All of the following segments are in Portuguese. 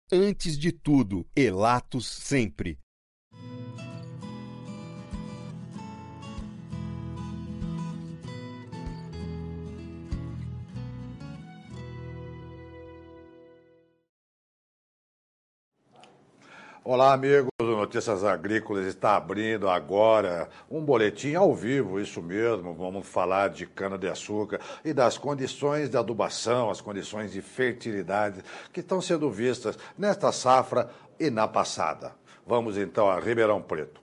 antes de tudo, Elatos sempre. Olá, amigos. O Notícias Agrícolas está abrindo agora um boletim ao vivo, isso mesmo. Vamos falar de cana-de-açúcar e das condições de adubação, as condições de fertilidade que estão sendo vistas nesta safra e na passada. Vamos então a Ribeirão Preto.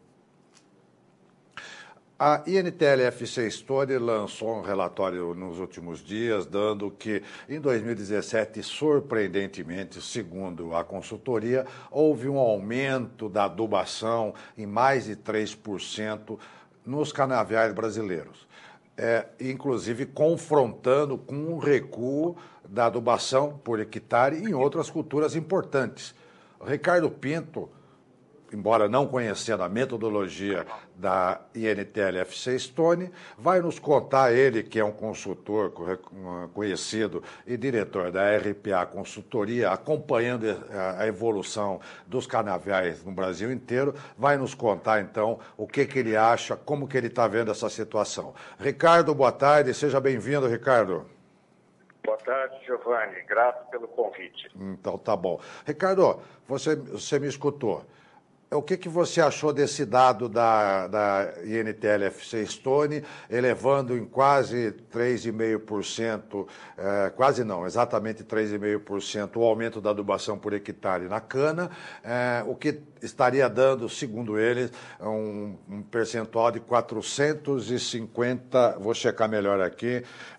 A INTL-FC Stone lançou um relatório nos últimos dias, dando que em 2017, surpreendentemente, segundo a consultoria, houve um aumento da adubação em mais de 3% nos canaviais brasileiros, inclusive confrontando com um recuo da adubação por hectare em outras culturas importantes. Ricardo Pinto, embora não conhecendo a metodologia da INTL-FC Stone, vai nos contar, ele que é um consultor conhecido e diretor da RPA Consultoria, acompanhando a evolução dos canaviais no Brasil inteiro, vai nos contar então o que ele acha, como que ele está vendo essa situação. Ricardo, boa tarde, seja bem-vindo, Ricardo. Boa tarde, Giovanni, grato pelo convite. Então tá bom. Ricardo, você me escutou. O que você achou desse dado da INTL-FC Stone, elevando em quase 3,5%, quase não, exatamente 3,5% o aumento da adubação por hectare na cana, o que estaria dando, segundo eles, um percentual de 450, vou checar melhor aqui,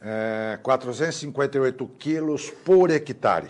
458 quilos por hectare.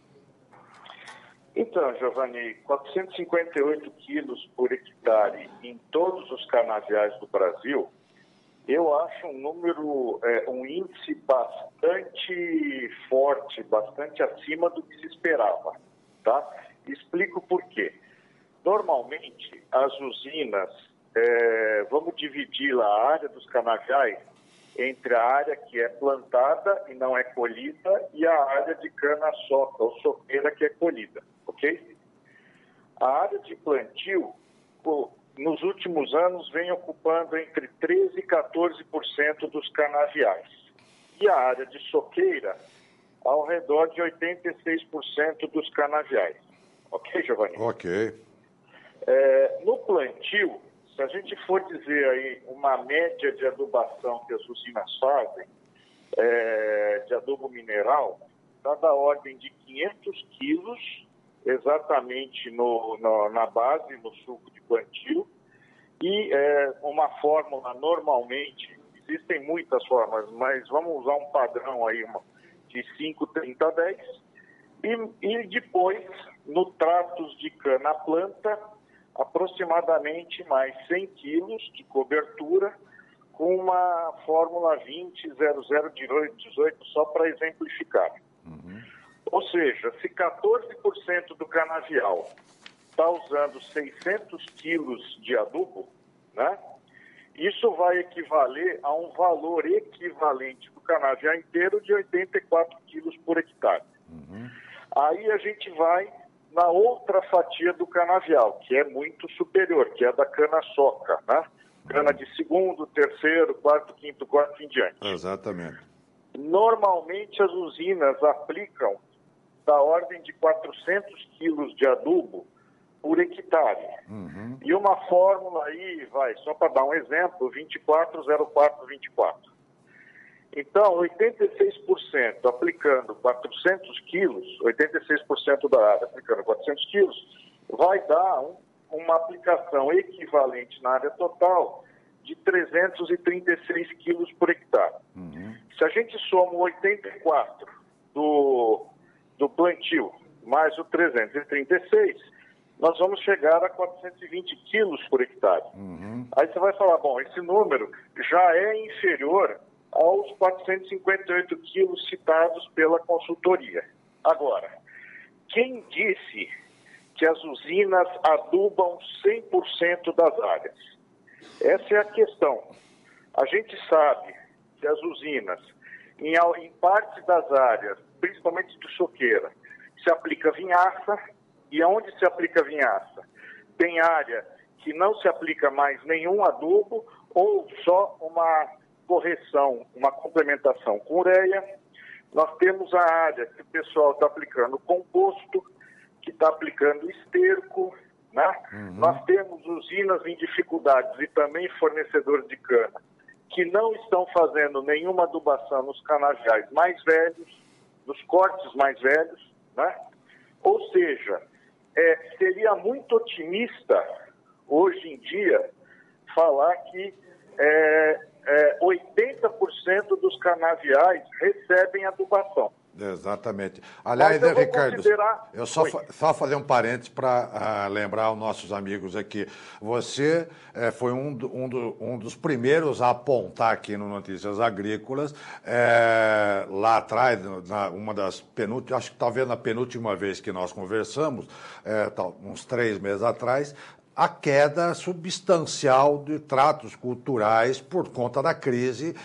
Então, Giovanni, 458 quilos por hectare em todos os canaviais do Brasil, eu acho um número, um índice bastante forte, bastante acima do que se esperava, tá? Explico por quê. Normalmente, as usinas, vamos dividir lá a área dos canaviais entre a área que é plantada e não é colhida e a área de cana-soca ou soqueira que é colhida, ok? A área de plantio, nos últimos anos, vem ocupando entre 13% e 14% dos canaviais. E a área de soqueira, ao redor de 86% dos canaviais. Ok, Giovanni? Ok. No plantio, se a gente for dizer aí uma média de adubação que as usinas fazem, de adubo mineral, está da ordem de 500 quilos, exatamente na base, no suco de plantio, e uma fórmula normalmente, existem muitas fórmulas, mas vamos usar um padrão aí de 5, 30, 10, e depois, no tratos de cana-planta, aproximadamente mais 100 quilos de cobertura com uma fórmula 20-00-18, só para exemplificar. Uhum. Ou seja, se 14% do canavial está usando 600 quilos de adubo, né, isso vai equivaler a um valor equivalente do canavial inteiro de 84 quilos por hectare. Uhum. Aí a gente vai na outra fatia do canavial, que é muito superior, que é a da cana-soca, né? Cana de segundo, terceiro, quarto, quinto, em diante. Exatamente. Normalmente as usinas aplicam da ordem de 400 quilos de adubo por hectare. Uhum. E uma fórmula aí, só para dar um exemplo, 24,04,24. Então, 86% aplicando 400 quilos, 86% da área aplicando 400 quilos, vai dar uma aplicação equivalente na área total de 336 quilos por hectare. Uhum. Se a gente soma o 84 do plantio mais o 336, nós vamos chegar a 420 quilos por hectare. Uhum. Aí você vai falar, bom, esse número já é inferior aos 458 quilos citados pela consultoria. Agora, quem disse que as usinas adubam 100% das áreas? Essa é a questão. A gente sabe que as usinas, em parte das áreas, principalmente de soqueira, se aplica vinhaça E aonde se aplica vinhaça? Tem área que não se aplica mais nenhum adubo ou só uma correção, uma complementação com ureia. Nós temos a área que o pessoal está aplicando composto, que está aplicando esterco, né? Nós temos usinas em dificuldades e também fornecedores de cana que não estão fazendo nenhuma adubação nos canaviais mais velhos, nos cortes mais velhos, né? Ou seja, seria muito otimista hoje em dia falar que 80% dos canaviais recebem adubação. Exatamente. Aliás, Mas eu vou Ricardo, considerar... eu só fazer um parênteses para lembrar aos nossos amigos aqui. Você foi um dos primeiros a apontar aqui no Notícias Agrícolas, lá atrás, uma das penúltimas, acho que talvez na penúltima vez que nós conversamos, uns 3 meses atrás, a queda substancial de tratos culturais por conta da crise,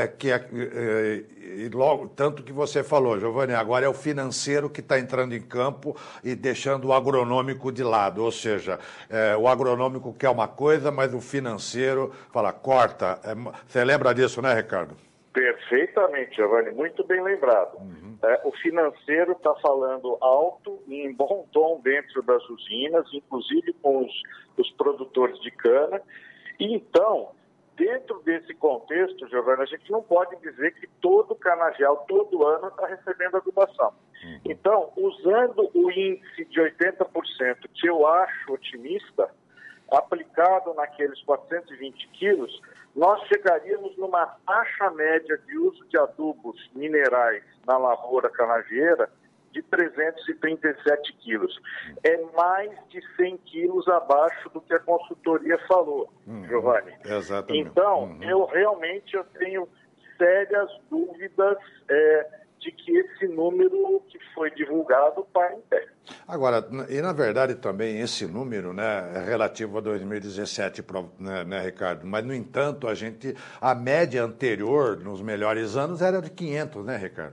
e logo, tanto que você falou, Giovanni, agora é o financeiro que está entrando em campo e deixando o agronômico de lado, ou seja, o agronômico quer uma coisa, mas o financeiro fala, corta. Você lembra disso, né, Ricardo? Perfeitamente, Giovanni, muito bem lembrado. O financeiro está falando alto e em bom tom dentro das usinas, inclusive com os produtores de cana. E então, dentro desse contexto, Giovanni, a gente não pode dizer que todo canavial, todo ano, está recebendo adubação. Então, usando o índice de 80%, que eu acho otimista, aplicado naqueles 420 quilos, nós chegaríamos numa taxa média de uso de adubos minerais na lavoura canavieira de 337 quilos. É mais de 100 quilos abaixo do que a consultoria falou, Giovanni. Exatamente. Então, eu tenho sérias dúvidas de que esse número que foi divulgado para em pé. Agora, e na verdade também esse número, né, é relativo a 2017, né, Ricardo? Mas, no entanto, a média anterior, nos melhores anos, era de 500, né, Ricardo?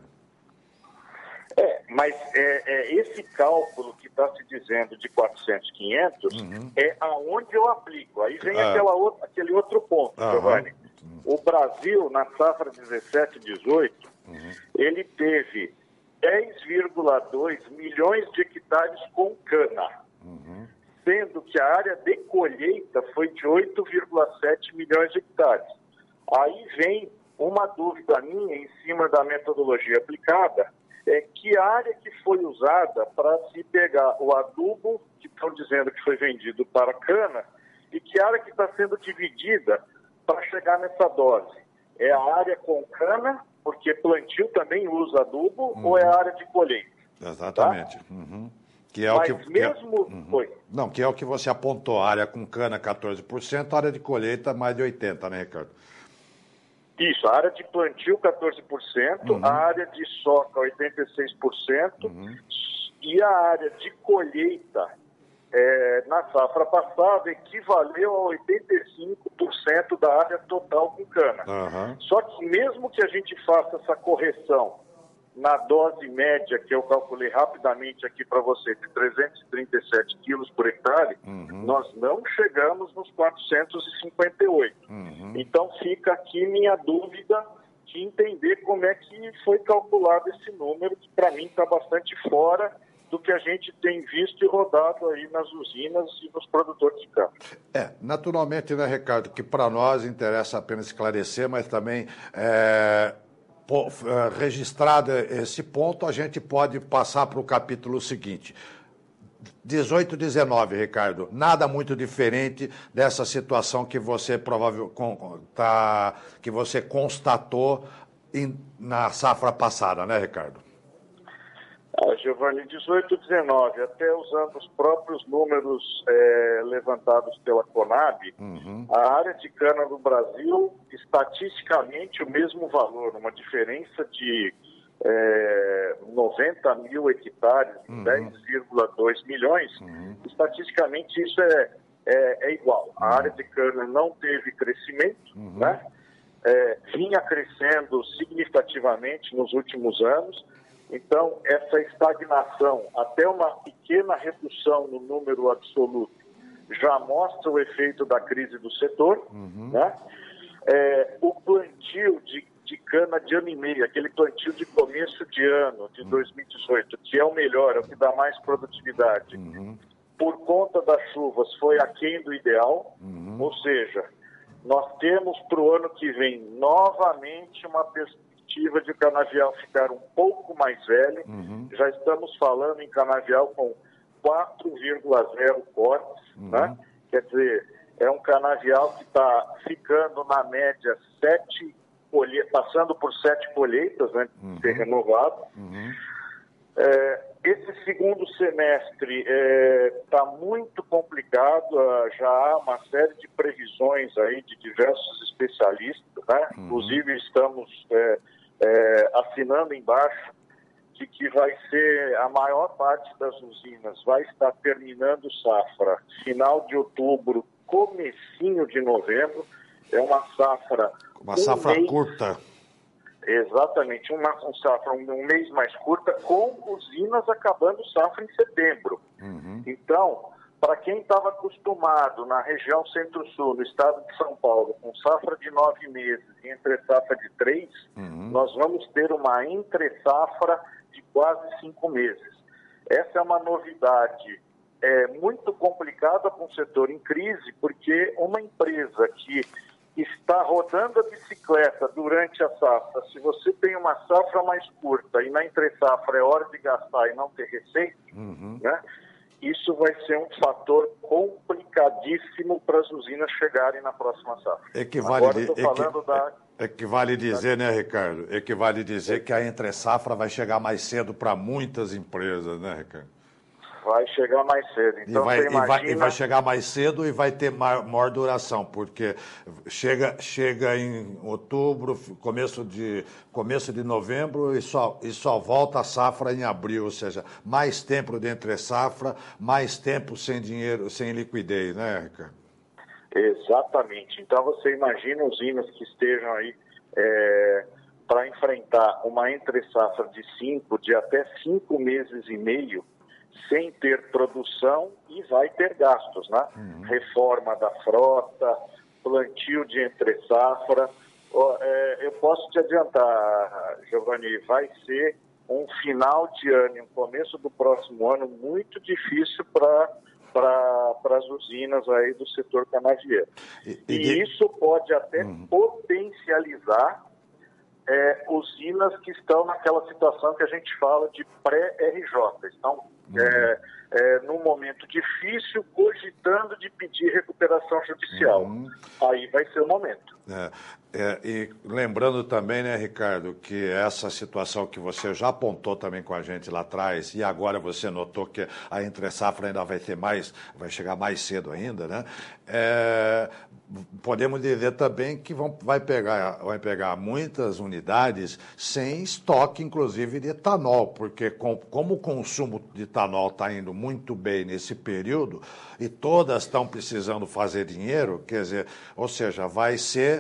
Mas esse cálculo que está se dizendo de 400, 500, é aonde eu aplico. Aí vem aquele outro ponto, Giovanni. O Brasil, na safra 17, 18, ele teve 10,2 milhões de hectares com cana, sendo que a área de colheita foi de 8,7 milhões de hectares. Aí vem uma dúvida minha em cima da metodologia aplicada, que área que foi usada para se pegar o adubo, que estão dizendo que foi vendido para cana, e que área que está sendo dividida para chegar nessa dose. É a área com cana, porque plantio também usa adubo, ou é a área de colheita? Exatamente. Tá? Que é Mas o que, mesmo... Não, que é o que você apontou, área com cana 14%, área de colheita mais de 80%, né, Ricardo? Isso, a área de plantio 14%, a área de soca 86%, e a área de colheita na safra passada equivaleu a 85% da área total com cana. Só que mesmo que a gente faça essa correção na dose média, que eu calculei rapidamente aqui para você, de 337 quilos por hectare, nós não chegamos nos 458. Então fica aqui minha dúvida de entender como é que foi calculado esse número, que para mim está bastante fora do que a gente tem visto e rodado aí nas usinas e nos produtores de cana. Naturalmente, né, Ricardo, que para nós interessa apenas esclarecer, mas também registrado esse ponto, a gente pode passar para o capítulo seguinte. 18, 19, Ricardo, nada muito diferente dessa situação que você que você constatou na safra passada, né, Ricardo? Giovanni, 18, 19, até usando os próprios números levantados pela Conab, a área de cana do Brasil, estatisticamente, o mesmo valor, uma diferença de 90 mil hectares, 10,2 milhões, estatisticamente isso é igual. A área de cana não teve crescimento, né? Vinha crescendo significativamente nos últimos anos. Então, essa estagnação, até uma pequena redução no número absoluto, já mostra o efeito da crise do setor, né? O plantio de cana de ano e meio, aquele plantio de começo de ano, de 2018, que é o melhor, é o que dá mais produtividade, por conta das chuvas, foi aquém do ideal, ou seja, nós temos para o ano que vem novamente uma perspectiva de o canavial ficar um pouco mais velho. Já estamos falando em canavial com 4,0 cortes, né? Quer dizer, é um canavial que está ficando na média passando por 7 colheitas, né, de ser renovado. Esse segundo semestre está muito complicado, já há uma série de previsões aí de diversos especialistas, né? Inclusive estamos assinando embaixo de que vai ser a maior parte das usinas vai estar terminando safra final de outubro, comecinho de novembro. É uma safra... Uma safra curta. Exatamente, uma safra um mês mais curta, com usinas acabando safra em setembro. Então, para quem estava acostumado na região Centro-Sul, no estado de São Paulo, com safra de 9 meses e entre safra de 3, nós vamos ter uma entre safra de quase 5 meses. Essa é uma novidade muito complicada para um setor em crise, porque uma empresa que está rodando a bicicleta durante a safra, se você tem uma safra mais curta e na entre-safra é hora de gastar e não ter receita, né, isso vai ser um fator complicadíssimo para as usinas chegarem na próxima safra. Equivale dizer, né, Ricardo? Equivale dizer que a entre-safra vai chegar mais cedo para muitas empresas, né, Ricardo? Vai chegar mais cedo. Então, e vai chegar mais cedo e vai ter maior duração, porque chega em outubro, começo de novembro e só volta a safra em abril, ou seja, mais tempo de entre safra, mais tempo sem dinheiro, sem liquidez, né, Ricardo? Exatamente. Então você imagina usinas que estejam aí para enfrentar uma entre safra de até 5 meses e meio, sem ter produção e vai ter gastos, né? Reforma da frota, plantio de entre-safra. Eu posso te adiantar, Giovanni, vai ser um final de ano e um começo do próximo ano muito difícil para as usinas aí do setor canavieiro. E isso pode até potencializar usinas que estão naquela situação que a gente fala de pré-RJ. Estão num momento difícil, cogitando de pedir recuperação judicial. Aí vai ser o momento. E lembrando também, né, Ricardo, que essa situação que você já apontou também com a gente lá atrás, e agora você notou que a entre-safra ainda vai chegar mais cedo ainda, né? Podemos dizer também que vai pegar muitas unidades sem estoque, inclusive, de etanol, porque como o consumo de etanol está indo muito bem nesse período, e todas estão precisando fazer dinheiro, quer dizer, ou seja, vai ser...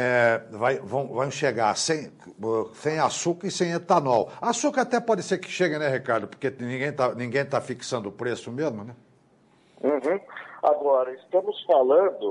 vão chegar sem açúcar e sem etanol. Açúcar até pode ser que chegue, né, Ricardo? Porque ninguém tá fixando o preço mesmo, né? Agora, estamos falando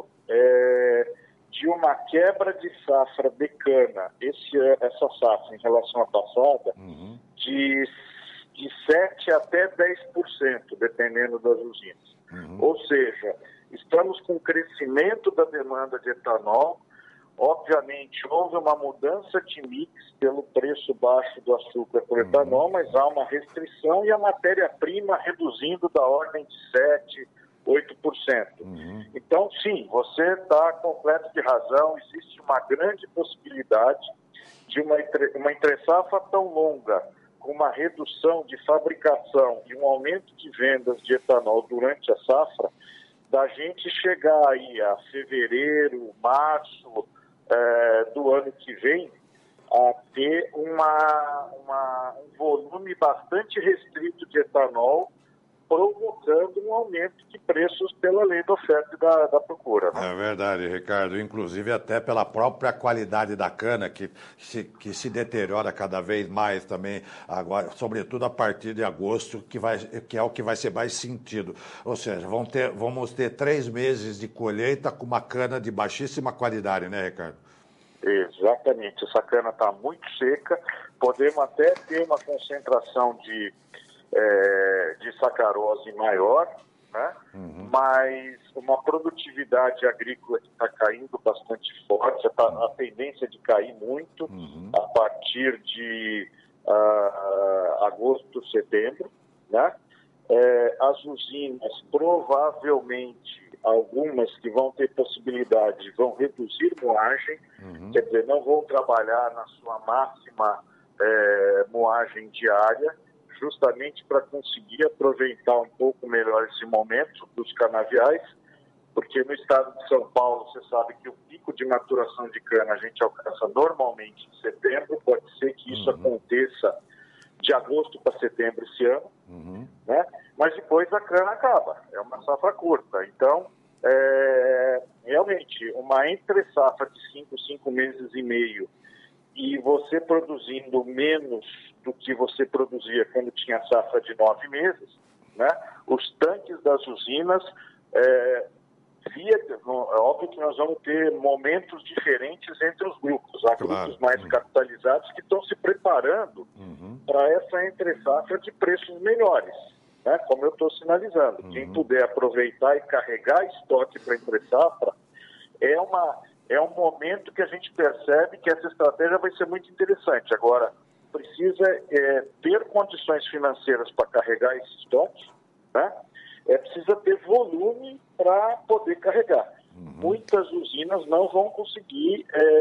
de uma quebra de safra de cana, essa safra em relação à passada, de 7% até 10%, dependendo das usinas. Ou seja, estamos com crescimento da demanda de etanol. Obviamente, houve uma mudança de mix pelo preço baixo do açúcar por etanol, mas há uma restrição e a matéria-prima reduzindo da ordem de 7%, 8%. Então, sim, você está completo de razão, existe uma grande possibilidade de uma entre-safra tão longa, com uma redução de fabricação e um aumento de vendas de etanol durante a safra, da gente chegar aí a fevereiro, março do ano que vem, a ter um volume bastante restrito de etanol provocando um aumento de preços pela lei da oferta e da procura. Né? É verdade, Ricardo. Inclusive até pela própria qualidade da cana, que se deteriora cada vez mais também, agora, sobretudo a partir de agosto, que é o que vai ser mais sentido. Ou seja, vamos ter 3 meses de colheita com uma cana de baixíssima qualidade, né, Ricardo? Exatamente. Essa cana está muito seca. Podemos até ter uma concentração de sacarose maior, né? Mas uma produtividade agrícola que está caindo bastante forte, a tendência de cair muito a partir de agosto, setembro, né? As usinas, provavelmente, algumas que vão ter possibilidade, vão reduzir moagem, quer dizer, não vão trabalhar na sua máxima moagem diária, justamente para conseguir aproveitar um pouco melhor esse momento dos canaviais, porque no estado de São Paulo, você sabe que o pico de maturação de cana a gente alcança normalmente em setembro, pode ser que isso aconteça de agosto para setembro esse ano, né? Mas depois a cana acaba, é uma safra curta. Então, realmente, uma entre-safra de 5 meses e meio, e você produzindo menos do que você produzia quando tinha safra de 9 meses, né? Os tanques das usinas, é óbvio que nós vamos ter momentos diferentes entre os grupos. Há grupos mais capitalizados que estão se preparando para essa entre-safra de preços melhores, né? Como eu estou sinalizando. Quem puder aproveitar e carregar estoque para entre-safra, é um momento que a gente percebe que essa estratégia vai ser muito interessante. Agora, precisa ter condições financeiras para carregar esse estoque, né? Precisa ter volume para poder carregar. Muitas usinas não vão conseguir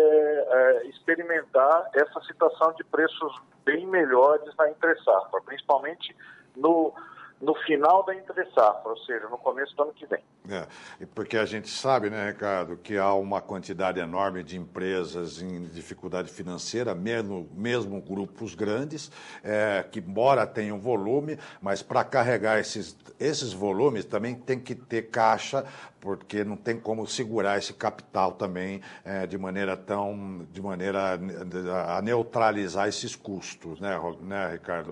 experimentar essa situação de preços bem melhores na entre-safra, principalmente no final da entre-safra, ou seja, no começo do ano que vem. Porque a gente sabe, né, Ricardo, que há uma quantidade enorme de empresas em dificuldade financeira, mesmo grupos grandes, que embora tenham volume, mas para carregar esses volumes também tem que ter caixa, porque não tem como segurar esse capital também de maneira a neutralizar esses custos, né, Ricardo?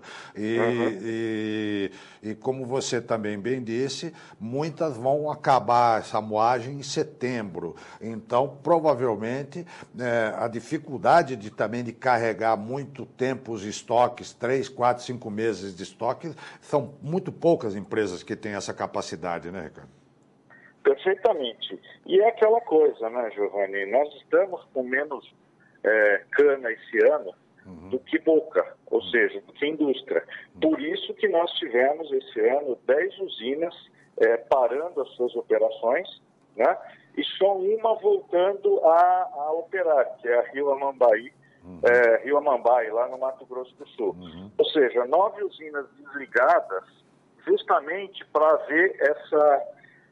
E como você também bem disse, muitas vão acabar essa moagem em setembro. Então, provavelmente, a dificuldade também de carregar muito tempo os estoques, 3, 4, 5 meses de estoque, são muito poucas empresas que têm essa capacidade, né, Ricardo? Perfeitamente. E é aquela coisa, né, Giovanni? Nós estamos com menos cana esse ano do que boca, ou seja, do que indústria. Por isso que nós tivemos esse ano 10 usinas parando as suas operações, né? E só uma voltando a operar, que é a Rio Amambai, lá no Mato Grosso do Sul. Ou seja, 9 usinas desligadas justamente para haver essa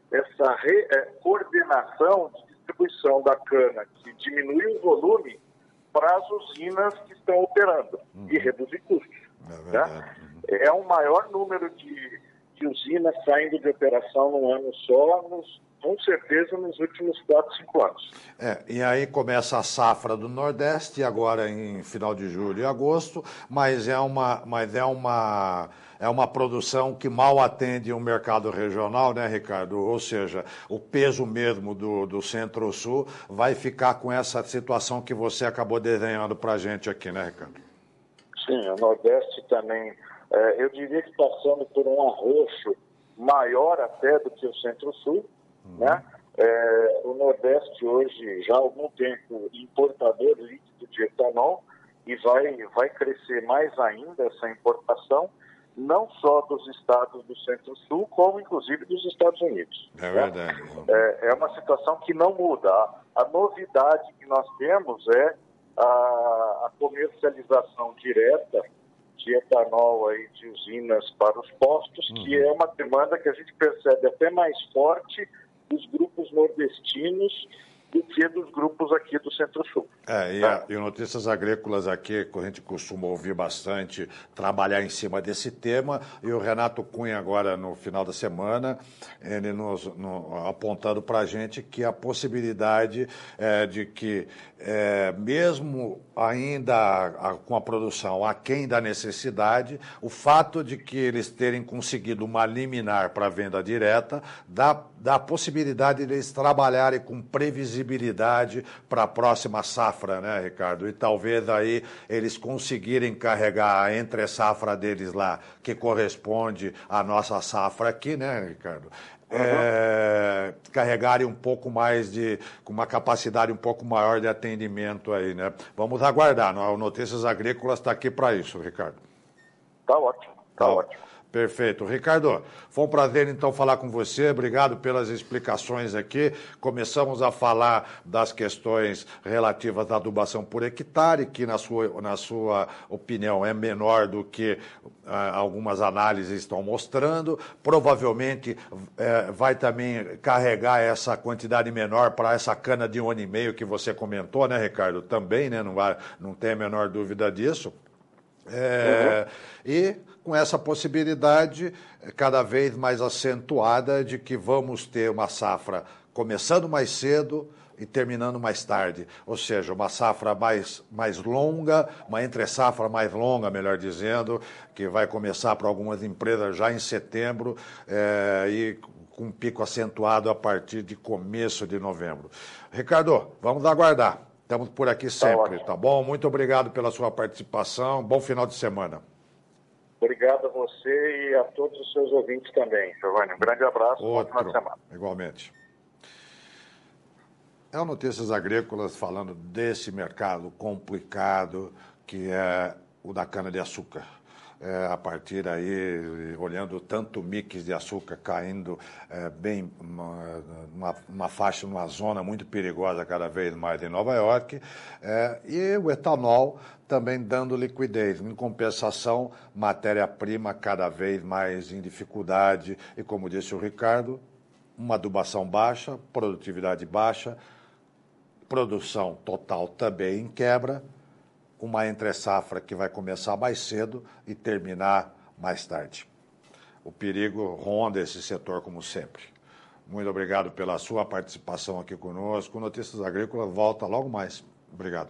coordenação de distribuição da cana, que diminui o volume para as usinas que estão operando e reduzir custos. Né? É um maior número de usinas saindo de operação num ano só, com certeza nos últimos 4, 5 anos. E aí começa a safra do Nordeste, agora em final de julho e agosto, mas é uma produção que mal atende o mercado regional, né, Ricardo? Ou seja, o peso mesmo do Centro-Sul vai ficar com essa situação que você acabou desenhando para a gente aqui, né, Ricardo? Sim, o Nordeste também, eu diria que passando por um arroxo maior até do que o Centro-Sul, né? O Nordeste hoje, já há algum tempo, importador líquido de etanol, e vai crescer mais ainda essa importação, não só dos estados do Centro-Sul, como inclusive dos Estados Unidos. É verdade. É uma situação que não muda. A novidade que nós temos é a comercialização direta de etanol aí de usinas para os postos, que é uma demanda que a gente percebe até mais forte dos grupos nordestinos do que dos grupos aqui do Centro-Sul. E o Notícias Agrícolas aqui, que a gente costuma ouvir bastante, trabalhar em cima desse tema, e o Renato Cunha agora no final da semana, ele apontando para a gente que a possibilidade de que, mesmo ainda com a produção aquém da necessidade, o fato de que eles terem conseguido uma liminar para venda direta dá a possibilidade de eles trabalharem com previsibilidade para a próxima safra, né, Ricardo? E talvez aí eles conseguirem carregar a entre-safra deles lá, que corresponde à nossa safra aqui, né, Ricardo? Carregarem um pouco mais com uma capacidade um pouco maior de atendimento aí, né? Vamos aguardar, o Notícias Agrícolas está aqui para isso, Ricardo. Tá ótimo, tá ótimo. Perfeito. Ricardo, foi um prazer então falar com você, obrigado pelas explicações aqui. Começamos a falar das questões relativas à adubação por hectare, que na sua opinião é menor do que algumas análises estão mostrando. Provavelmente vai também carregar essa quantidade menor para essa cana de 1,5 ano que você comentou, né, Ricardo? Também, né? Não tem a menor dúvida disso. E com essa possibilidade cada vez mais acentuada de que vamos ter uma safra começando mais cedo e terminando mais tarde, ou seja, uma safra mais longa, uma entre-safra mais longa, melhor dizendo, que vai começar para algumas empresas já em setembro e com um pico acentuado a partir de começo de novembro. Ricardo, vamos aguardar. Estamos por aqui sempre, tá bom? Muito obrigado pela sua participação. Bom final de semana. Obrigado a você e a todos os seus ouvintes também, Giovanni. Um grande abraço. Bom final de semana. Igualmente. É o Notícias Agrícolas falando desse mercado complicado que é o da cana-de-açúcar. A partir aí, olhando tanto mix de açúcar caindo bem numa faixa, numa zona muito perigosa cada vez mais em Nova York, e o etanol também dando liquidez. Em compensação, matéria-prima cada vez mais em dificuldade e, como disse o Ricardo, uma adubação baixa, produtividade baixa, produção total também em quebra, uma entre-safra que vai começar mais cedo e terminar mais tarde. O perigo ronda esse setor como sempre. Muito obrigado pela sua participação aqui conosco. O Notícias Agrícolas volta logo mais. Obrigado.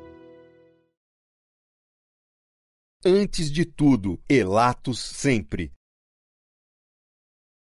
Antes de tudo, Elatos sempre.